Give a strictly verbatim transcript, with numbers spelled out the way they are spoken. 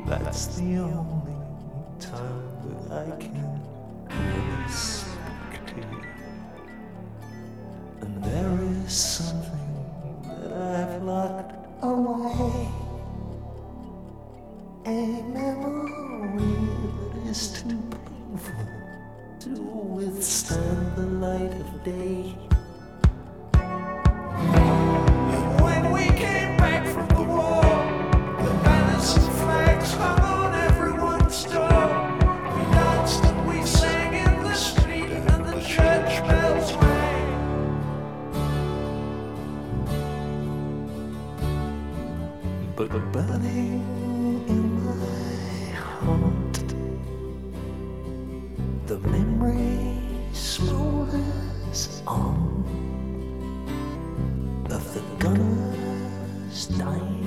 That's the only time that I can really speak to you. And there is something that I've locked away, a memory that is too painful to withstand the light of day. When we came back from the war, the banners and flags hung on everyone's door. We danced and we sang in the street, and the church bells rang. But burning in my heart, the memory smolders on of the gunners dying.